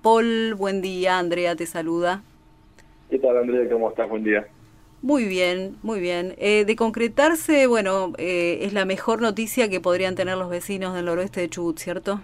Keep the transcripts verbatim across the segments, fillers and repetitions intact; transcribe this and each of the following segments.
Paul, buen día. Andrea te saluda. ¿Qué tal, Andrea? ¿Cómo estás? Buen día. Muy bien, muy bien. Eh, de concretarse, bueno, eh, es la mejor noticia que podrían tener los vecinos del noroeste de Chubut, ¿cierto?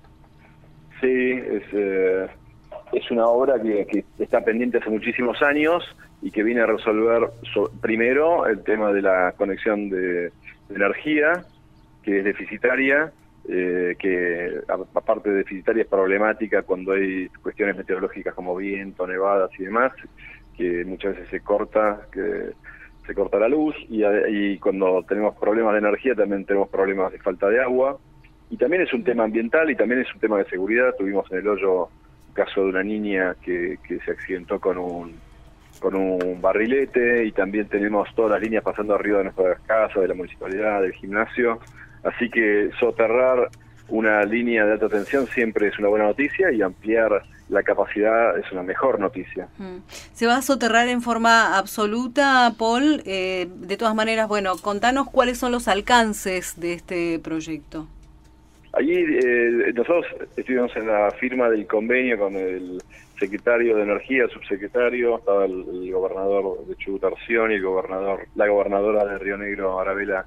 Sí, es, eh, es una obra que, que está pendiente hace muchísimos años y que viene a resolver so, primero el tema de la conexión de, de energía, que es deficitaria, eh, que aparte de deficitaria es problemática cuando hay cuestiones meteorológicas como viento, nevadas y demás, que muchas veces se corta, que se corta la luz, y, y cuando tenemos problemas de energía también tenemos problemas de falta de agua, y también es un tema ambiental y también es un tema de seguridad. Tuvimos en El Hoyo un caso de una niña que, que se accidentó con un con un barrilete, y también tenemos todas las líneas pasando arriba de nuestras casas, de la municipalidad, del gimnasio, así que soterrar una línea de alta tensión siempre es una buena noticia, y ampliar la capacidad es una mejor noticia. ¿Se va a soterrar en forma absoluta, Paul? Eh, de todas maneras, bueno, contanos cuáles son los alcances de este proyecto. Allí eh, nosotros estuvimos en la firma del convenio con el secretario de Energía, el subsecretario, estaba el, el gobernador de Chubut, Arcioni, el gobernador, la gobernadora de Río Negro, Arabela,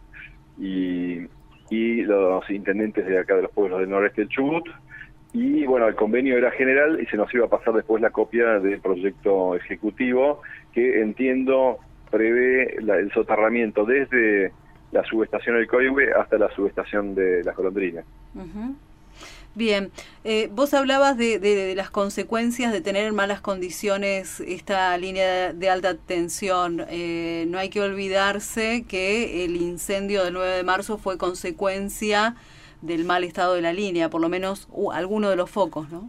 y, y los intendentes de acá de los pueblos del noreste del Chubut. Y bueno, el convenio era general y se nos iba a pasar después la copia del proyecto ejecutivo, que entiendo prevé la, el soterramiento desde la subestación del Coihue hasta la subestación de Las Golondrinas. Uh-huh. Bien, eh, vos hablabas de, de, de las consecuencias de tener en malas condiciones esta línea de, de alta tensión. Eh, no hay que olvidarse que el incendio del nueve de marzo fue consecuencia del mal estado de la línea, por lo menos uh, alguno de los focos, ¿no?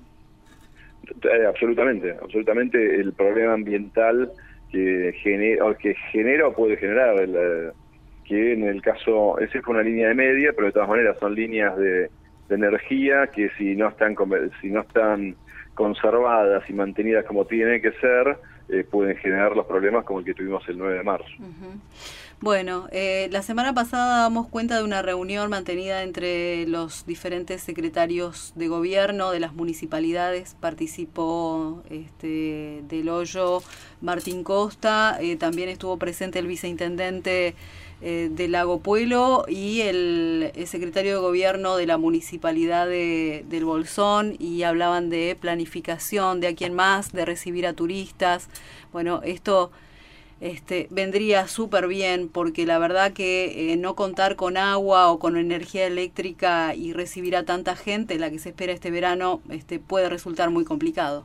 Eh, absolutamente, absolutamente el problema ambiental que genera, o que genera o puede generar, el, que en el caso, esa fue una línea de media, pero de todas maneras son líneas de, de energía que si no están si no están conservadas y mantenidas como tienen que ser, eh, pueden generar los problemas como el que tuvimos el nueve de marzo. Uh-huh. Bueno, eh, la semana pasada damos cuenta de una reunión mantenida entre los diferentes secretarios de gobierno de las municipalidades. Participó este, del Hoyo Martín Costa, eh, también estuvo presente el viceintendente eh, de Lago Puelo y el, el secretario de gobierno de la municipalidad de, del Bolsón, y hablaban de planificación, de a quién más, de recibir a turistas. Bueno, esto... Este, vendría súper bien, porque la verdad que eh, no contar con agua o con energía eléctrica y recibir a tanta gente, la que se espera este verano, este, puede resultar muy complicado.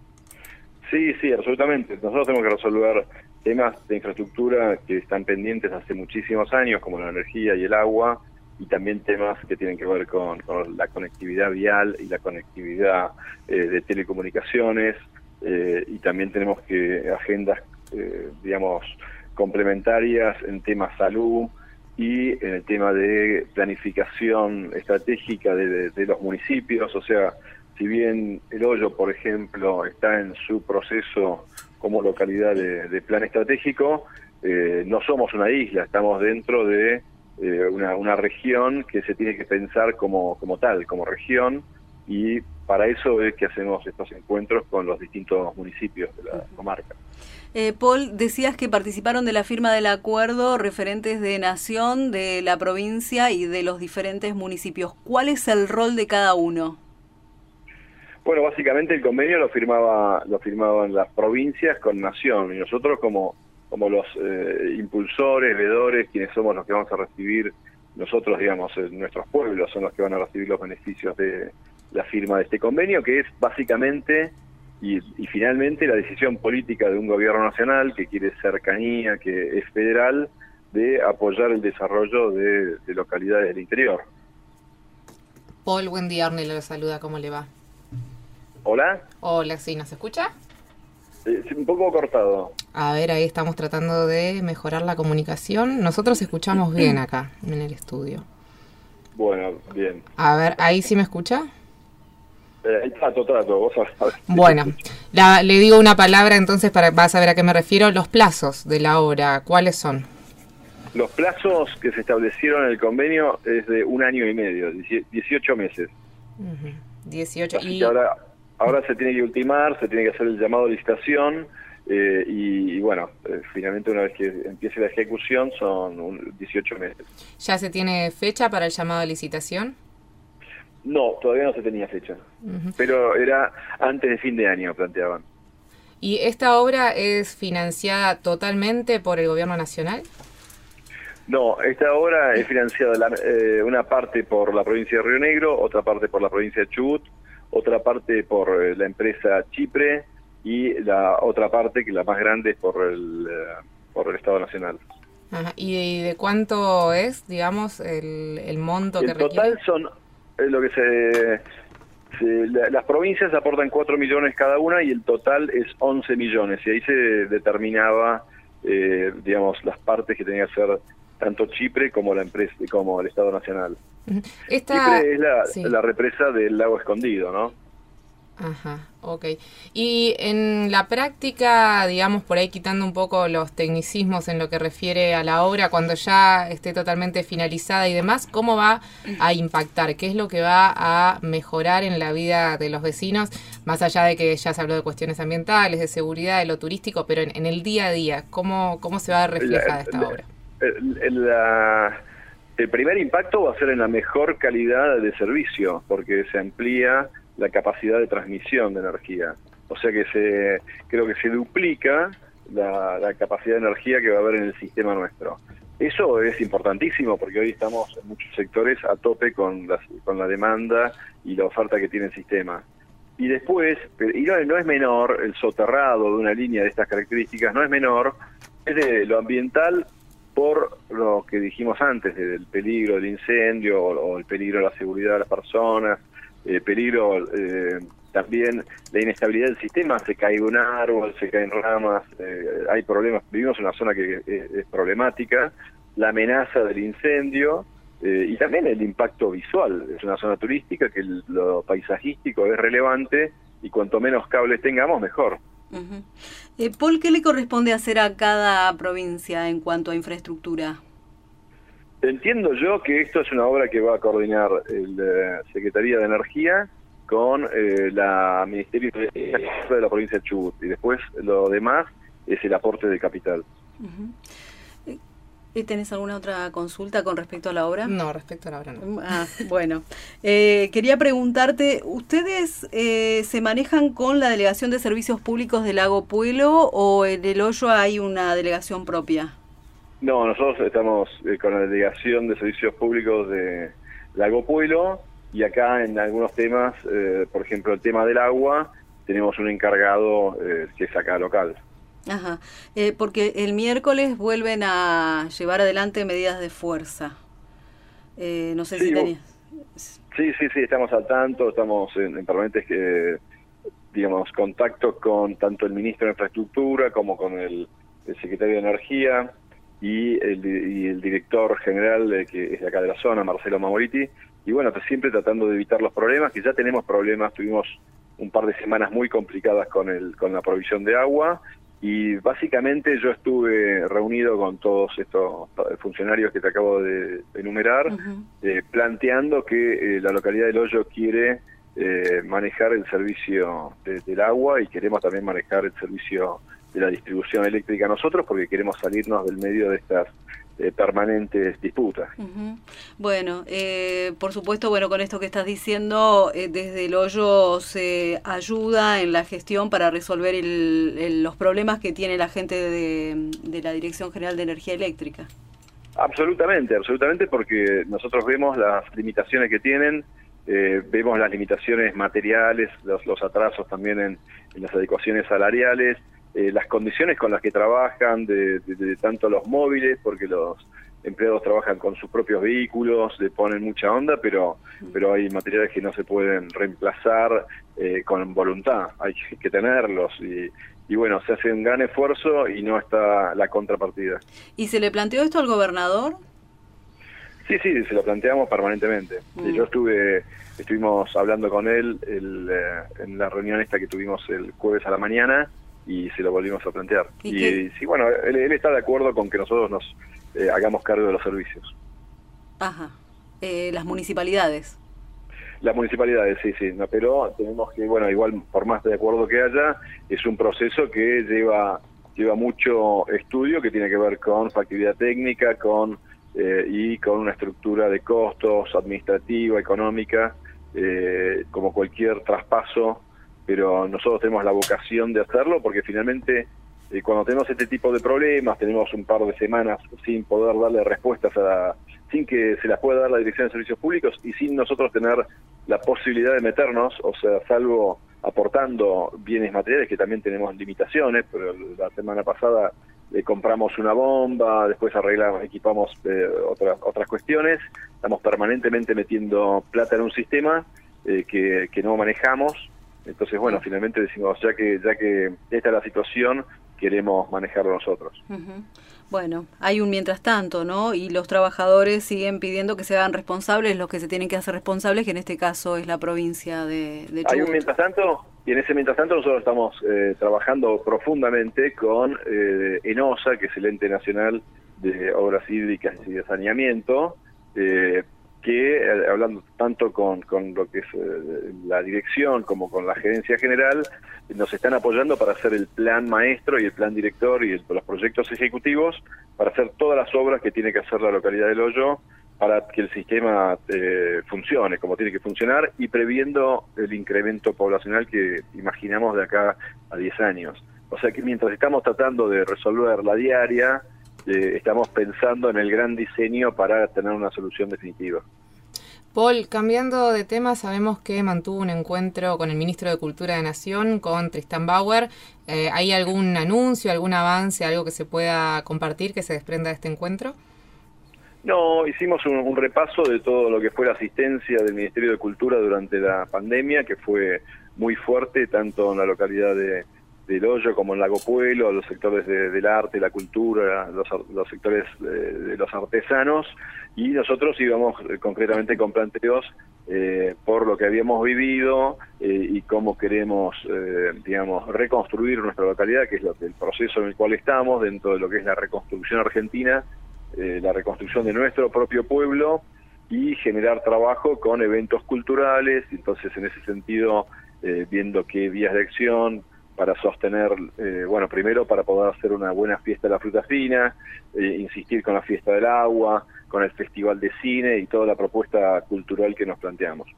Sí, sí, absolutamente. Nosotros tenemos que resolver temas de infraestructura que están pendientes hace muchísimos años, como la energía y el agua, y también temas que tienen que ver con, con la conectividad vial y la conectividad eh, de telecomunicaciones, eh, y también tenemos que agendas Eh, digamos, complementarias en temas salud y en el tema de planificación estratégica de, de, de los municipios. O sea, si bien El Hoyo, por ejemplo, está en su proceso como localidad de, de plan estratégico, eh, no somos una isla, estamos dentro de eh, una, una región que se tiene que pensar como, como tal, como región, y para eso es que hacemos estos encuentros con los distintos municipios de la comarca. Eh, Paul, decías que participaron de la firma del acuerdo referentes de Nación, de la provincia y de los diferentes municipios. ¿Cuál es el rol de cada uno? Bueno, básicamente el convenio lo firmaba lo firmaban las provincias con Nación, y nosotros como como los eh, impulsores, veedores, quienes somos los que vamos a recibir, nosotros, digamos, nuestros pueblos son los que van a recibir los beneficios de la firma de este convenio, que es básicamente y, y finalmente la decisión política de un gobierno nacional que quiere cercanía, que es federal, de apoyar el desarrollo de, de localidades del interior. Paul, buen día, Ornella lo saluda, ¿cómo le va? ¿Hola? Hola, ¿sí nos escucha? Eh, un poco cortado. A ver, ahí estamos tratando de mejorar la comunicación. Nosotros escuchamos bien acá, en el estudio. Bueno, bien. A ver, ¿ahí sí me escucha? Eh, trato, trato, vos sabés. Bueno, la, le digo una palabra entonces para vas a ver a qué me refiero. Los plazos de la obra, ¿cuáles son? Los plazos que se establecieron en el convenio es de un año y medio, dieciocho meses. Uh-huh. dieciocho Así y... que ahora Ahora se tiene que ultimar, se tiene que hacer el llamado a licitación eh, y, y bueno, eh, finalmente una vez que empiece la ejecución son un, dieciocho meses. ¿Ya se tiene fecha para el llamado a licitación? No, todavía no se tenía fecha, uh-huh. pero era antes de fin de año, planteaban. ¿Y esta obra es financiada totalmente por el gobierno nacional? No, esta obra es financiada la, eh, una parte por la provincia de Río Negro, otra parte por la provincia de Chubut, otra parte por eh, la empresa Chipre y la otra parte, que la más grande, es por el, eh, por el Estado Nacional. Ajá. ¿Y de cuánto es, digamos, el, el monto el que requiere? El total son eh, lo que se... se la, las provincias aportan cuatro millones cada una y el total es once millones. Y ahí se determinaba, eh, digamos, las partes que tenía que hacer tanto Chipre como la empresa, como el Estado Nacional. Esta, Chipre es la, sí. la represa del lago Escondido, ¿no? Ajá, ok. Y en la práctica, digamos, por ahí quitando un poco los tecnicismos en lo que refiere a la obra, cuando ya esté totalmente finalizada y demás, ¿cómo va a impactar? ¿Qué es lo que va a mejorar en la vida de los vecinos? Más allá de que ya se habló de cuestiones ambientales, de seguridad, de lo turístico, pero en, en el día a día, ¿cómo, cómo se va a ver reflejada esta la, obra? El, el, la, el primer impacto va a ser en la mejor calidad de servicio, porque se amplía la capacidad de transmisión de energía. O sea que se creo que se duplica la, la capacidad de energía que va a haber en el sistema nuestro. Eso es importantísimo porque hoy estamos en muchos sectores a tope con, las, con la demanda y la oferta que tiene el sistema. Y después, y no, no es menor, el soterrado de una línea de estas características no es menor, es de lo ambiental por lo que dijimos antes, del peligro del incendio o, o el peligro de la seguridad de las personas, Eh, peligro eh, también la inestabilidad del sistema, se cae un árbol, se caen ramas, eh, hay problemas, vivimos en una zona que es, es problemática, la amenaza del incendio eh, y también el impacto visual, es una zona turística que el, lo paisajístico es relevante y cuanto menos cables tengamos mejor. Uh-huh. eh, Paul, ¿qué le corresponde hacer a cada provincia en cuanto a infraestructura? Entiendo yo que esto es una obra que va a coordinar la eh, Secretaría de Energía con eh, la Ministerio de, de la provincia de Chubut y después lo demás es el aporte de capital. Uh-huh. ¿Tenés alguna otra consulta con respecto a la obra? No, respecto a la obra no. Ah, bueno, eh, quería preguntarte, ¿ustedes eh, se manejan con la Delegación de Servicios Públicos de Lago Puelo o en El Hoyo hay una delegación propia? No, nosotros estamos eh, con la Delegación de Servicios Públicos de Lago Puelo y acá en algunos temas, eh, por ejemplo el tema del agua, tenemos un encargado eh, que es acá local. Ajá, eh, porque el miércoles vuelven a llevar adelante medidas de fuerza. Eh, no sé sí, si tenías... Sí, sí, sí, estamos al tanto, estamos en, en permanentes que, digamos, contactos con tanto el Ministro de Infraestructura como con el, el Secretario de Energía y el, y el director general de, que es de acá de la zona, Marcelo Mamoriti, y bueno, siempre tratando de evitar los problemas, que ya tenemos problemas, tuvimos un par de semanas muy complicadas con el con la provisión de agua, y básicamente yo estuve reunido con todos estos funcionarios que te acabo de enumerar, uh-huh. eh, planteando que eh, la localidad del Hoyo quiere eh, manejar el servicio de, del agua y queremos también manejar el servicio de la distribución eléctrica nosotros porque queremos salirnos del medio de estas eh, permanentes disputas. Uh-huh. Bueno, eh, por supuesto, bueno, con esto que estás diciendo, eh, desde El Hoyo se ayuda en la gestión para resolver el, el, los problemas que tiene la gente de, de la Dirección General de Energía Eléctrica. Absolutamente, absolutamente, porque nosotros vemos las limitaciones que tienen, eh, vemos las limitaciones materiales, los, los atrasos también en, en las adecuaciones salariales, Eh, las condiciones con las que trabajan, de, de, de tanto los móviles, porque los empleados trabajan con sus propios vehículos, le ponen mucha onda, pero pero hay materiales que no se pueden reemplazar eh, con voluntad, hay que tenerlos, y, y bueno, se hace un gran esfuerzo y no está la contrapartida. ¿Y se le planteó esto al gobernador? Sí, sí, se lo planteamos permanentemente. Mm. Yo estuve, estuvimos hablando con él el, eh, en la reunión esta que tuvimos el jueves a la mañana, y se lo volvimos a plantear. Y, y, y sí, bueno, él, él está de acuerdo con que nosotros nos eh, hagamos cargo de los servicios. Ajá. Eh, las municipalidades. Las municipalidades, sí, sí, no, pero tenemos que, bueno, igual por más de acuerdo que haya, es un proceso que lleva lleva mucho estudio, que tiene que ver con factibilidad técnica, con eh, y con una estructura de costos administrativa, económica, eh, como cualquier traspaso, pero nosotros tenemos la vocación de hacerlo porque finalmente eh, cuando tenemos este tipo de problemas, tenemos un par de semanas sin poder darle respuestas a la, sin que se las pueda dar la Dirección de Servicios Públicos y sin nosotros tener la posibilidad de meternos, o sea, salvo aportando bienes materiales, que también tenemos limitaciones, pero la semana pasada eh, compramos una bomba, después arreglamos, equipamos eh, otras otras cuestiones, estamos permanentemente metiendo plata en un sistema eh, que, que no manejamos, entonces bueno, finalmente decimos, ya que ya que esta es la situación, queremos manejarlo nosotros. Uh-huh. Bueno, hay un mientras tanto, ¿no? Y los trabajadores siguen pidiendo que se hagan responsables, los que se tienen que hacer responsables, que en este caso es la provincia de, de Chubut. Hay un mientras tanto, y en ese mientras tanto nosotros estamos eh, trabajando profundamente con eh, ENOSA, que es el Ente Nacional de Obras Hídricas y de Saneamiento, eh, que eh, hablando tanto con, con lo que es eh, la dirección como con la gerencia general, nos están apoyando para hacer el plan maestro y el plan director y el, los proyectos ejecutivos para hacer todas las obras que tiene que hacer la localidad del Hoyo para que el sistema eh, funcione como tiene que funcionar y previendo el incremento poblacional que imaginamos de acá a diez años. O sea que mientras estamos tratando de resolver la diaria, eh, estamos pensando en el gran diseño para tener una solución definitiva. Paul, cambiando de tema, sabemos que mantuvo un encuentro con el ministro de Cultura de Nación, con Tristán Bauer. Eh, ¿Hay algún anuncio, algún avance, algo que se pueda compartir que se desprenda de este encuentro? No, hicimos un, un repaso de todo lo que fue la asistencia del Ministerio de Cultura durante la pandemia, que fue muy fuerte, tanto en la localidad de del Hoyo como en Lago Puelo, los sectores de, del arte, la cultura, los, los sectores de, de los artesanos, y nosotros íbamos eh, concretamente con planteos eh, por lo que habíamos vivido eh, y cómo queremos, eh, digamos, reconstruir nuestra localidad, que es lo, el proceso en el cual estamos, dentro de lo que es la reconstrucción argentina, eh, la reconstrucción de nuestro propio pueblo, y generar trabajo con eventos culturales, entonces en ese sentido, eh, viendo qué vías de acción, para sostener, eh, bueno, primero para poder hacer una buena fiesta de la fruta fina, eh, insistir con la fiesta del agua, con el festival de cine y toda la propuesta cultural que nos planteamos.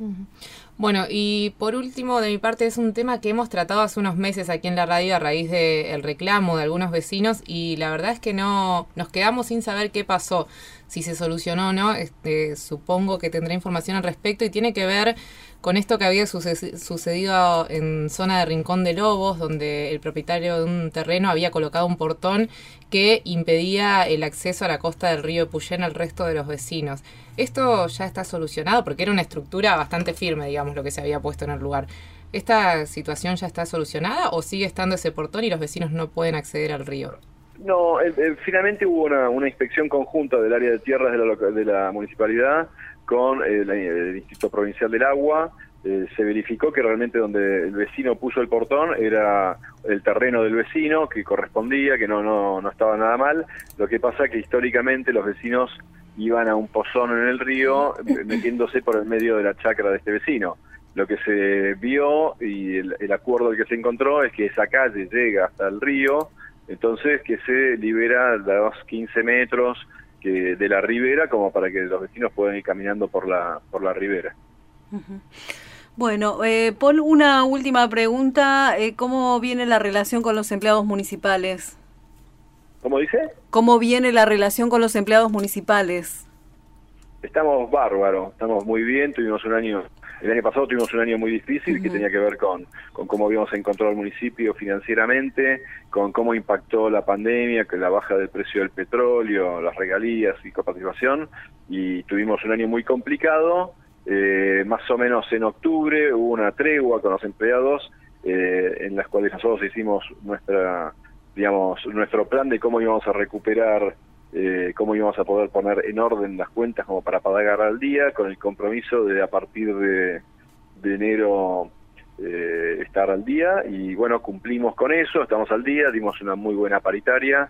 Bueno, y por último, de mi parte, es un tema que hemos tratado hace unos meses aquí en la radio a raíz del reclamo de algunos vecinos y la verdad es que no nos quedamos sin saber qué pasó, si se solucionó o no. Este, supongo que tendrá información al respecto y tiene que ver con esto que había suce- sucedido en zona de Rincón de Lobos, donde el propietario de un terreno había colocado un portón que impedía el acceso a la costa del río Puyén al resto de los vecinos. Esto ya está solucionado porque era una estructura bastante firme, digamos, lo que se había puesto en el lugar. ¿Esta situación ya está solucionada o sigue estando ese portón y los vecinos no pueden acceder al río? No, eh, eh, finalmente hubo una, una inspección conjunta del área de tierras de la, loca- de la municipalidad con eh, la, el Instituto Provincial del Agua. Eh, se verificó que realmente donde el vecino puso el portón era el terreno del vecino, que correspondía, que no, no, no estaba nada mal. Lo que pasa que históricamente los vecinos iban a un pozón en el río metiéndose por el medio de la chacra de este vecino. Lo que se vio y el, el acuerdo que se encontró es que esa calle llega hasta el río, entonces que se libera los quince metros que de la ribera como para que los vecinos puedan ir caminando por la por la ribera. Uh-huh. Bueno, eh, Paul, una última pregunta. Eh, ¿Cómo viene la relación con los empleados municipales? ¿Cómo dice? ¿Cómo viene la relación con los empleados municipales? Estamos bárbaros, estamos muy bien, tuvimos un año, el año pasado tuvimos un año muy difícil, uh-huh, que tenía que ver con, con cómo habíamos encontrado el municipio financieramente, con cómo impactó la pandemia, que la baja del precio del petróleo, las regalías y coparticipación, y tuvimos un año muy complicado. Eh, más o menos en octubre hubo una tregua con los empleados, eh, en las cuales nosotros hicimos nuestra, digamos, nuestro plan de cómo íbamos a recuperar, eh, cómo íbamos a poder poner en orden las cuentas como para pagar al día, con el compromiso de a partir de, de enero eh, estar al día, y bueno, cumplimos con eso, estamos al día, dimos una muy buena paritaria,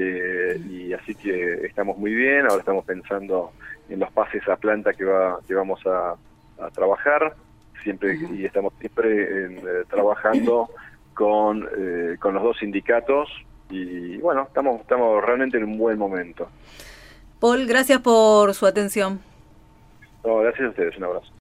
eh, y así que estamos muy bien. Ahora estamos pensando en los pases a planta que va que vamos a, a trabajar, siempre uh-huh. y estamos siempre en, eh, trabajando con, eh, con los dos sindicatos, y bueno, estamos, estamos realmente en un buen momento. Paul, gracias por su atención. No, gracias a ustedes, un abrazo.